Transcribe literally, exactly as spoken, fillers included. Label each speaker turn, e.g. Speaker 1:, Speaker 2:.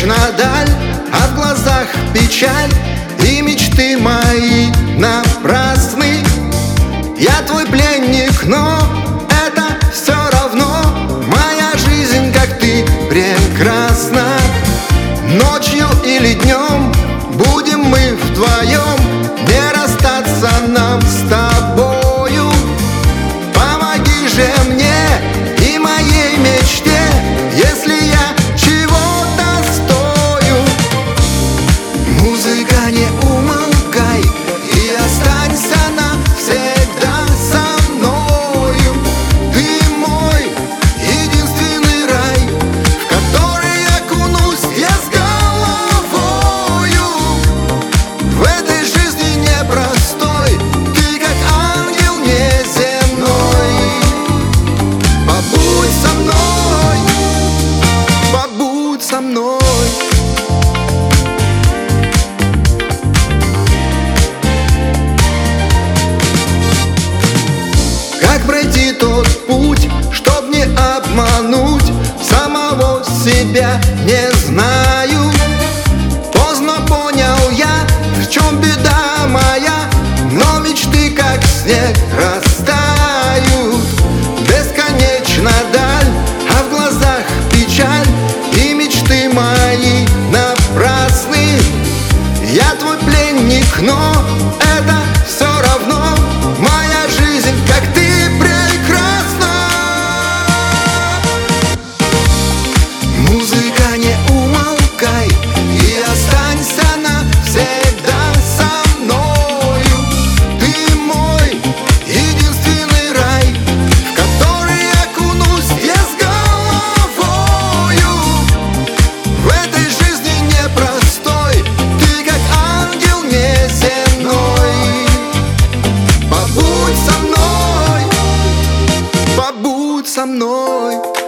Speaker 1: бесконечна даль, а в глазах печаль, и мечты мои напрасны. Я твой пленник, но это все равно. Моя жизнь, как ты, прекрасна. Ночью или днем будем мы вдвоем, не расстаться нам с тобою. Помоги же мне и моей мечте, если я чего-то стою. Музыка, не умолкай и останься навсегда со мною. Ты мой единственный рай, в который окунусь я с головою. В этой жизни непростой ты как ангел неземной. Побудь со мной, побудь со мной. Как пройти тот путь, чтоб не обмануть самого себя, не знаю. Поздно понял я, в чем беда моя, но мечты как снег растают. Бесконечна даль, а в глазах печаль, и мечты мои напрасны. Я твой пленник, но это все равно. Моя жизнь, как ты, прекрасна. Музыка, не умолкай и останься навсегда со мною. Ты мой единственный рай, в который окунусь я с головою. В этой жизни непростой ты как ангел неземной. Побудь со мной, побудь со мной.